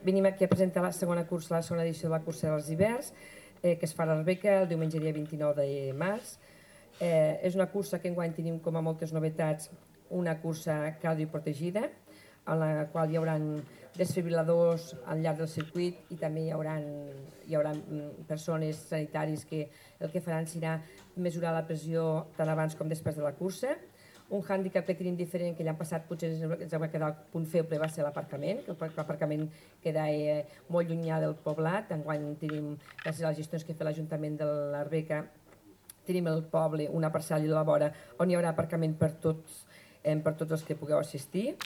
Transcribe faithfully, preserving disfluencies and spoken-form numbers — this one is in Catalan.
Venim aquí a presentar la segona cursa, la segona edició de la cursa dels hiverns, eh, que es fa a l'Arbeca el diumenge dia vint-i-nou de març. Eh, és una cursa que enguany tenim com a moltes novetats, una cursa cardioprotegida, en la qual hi haurà desfibriladors al llarg del circuit i també hi haurà, hi haurà persones sanitaris que el que faran serà mesurar la pressió tant abans com després de la cursa. Un hàndicap que tenim diferent, que l'any passat potser ens va quedar al punt feble, va ser l'aparcament, que l'aparcament queda eh, molt llunyà del poblat. Enguany tenim, gràcies a les gestions que fa l'Ajuntament de l'Arbeca, tenim el poble, una parcel·la a la vora, on hi haurà aparcament per tots, eh, per tots els que pugueu assistir.